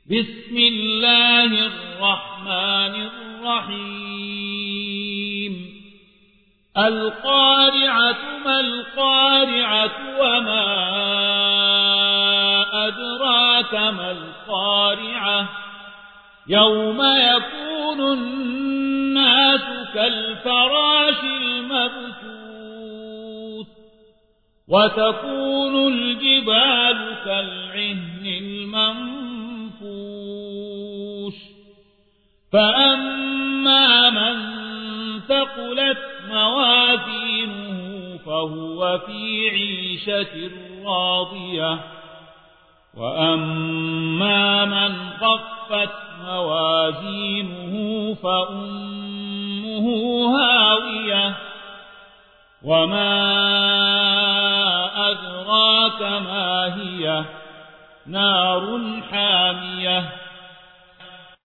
بسم الله الرحمن الرحيم القارعة ما القارعة وما أدراك ما القارعة يوم يكون الناس كالفراش المبثوث وتكون الجبال كالعهن المنفوش فأما من ثقلت موازينه فهو في عيشة راضية وأما من خفت موازينه فأمه هاوية وما أدراك ما هي نار حامية